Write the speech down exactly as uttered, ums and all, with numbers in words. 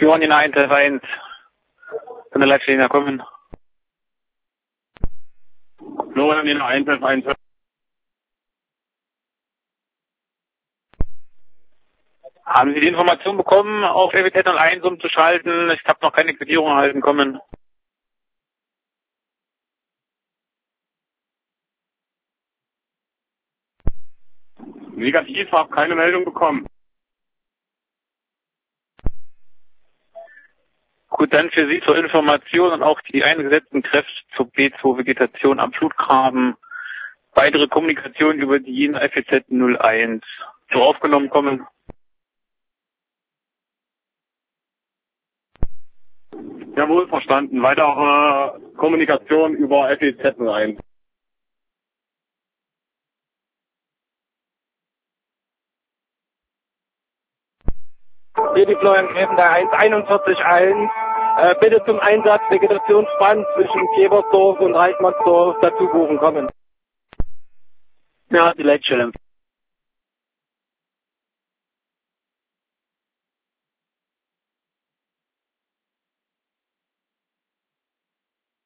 Florian eins F eins. Von der Leitstelle kommen. Florian eins F eins. Haben Sie die Information bekommen, auf F E Z null eins umzuschalten? Ich habe noch keine Quittung erhalten kommen. Negativ, habe keine Meldung bekommen. Gut, dann für Sie zur Information und auch die eingesetzten Kräfte zur B zwei Vegetation am Flutgraben. Weitere Kommunikation über die F E Z null eins. So aufgenommen kommen. Jawohl, verstanden. Weitere äh, Kommunikation über F E Z null eins. Hier die Florian Gräfen der eins einundvierzig eins. Äh, bitte zum Einsatz Vegetationsspann zwischen Gebersdorf und Reitmannsdorf dazu buchen kommen. Ja, die Leitstelle.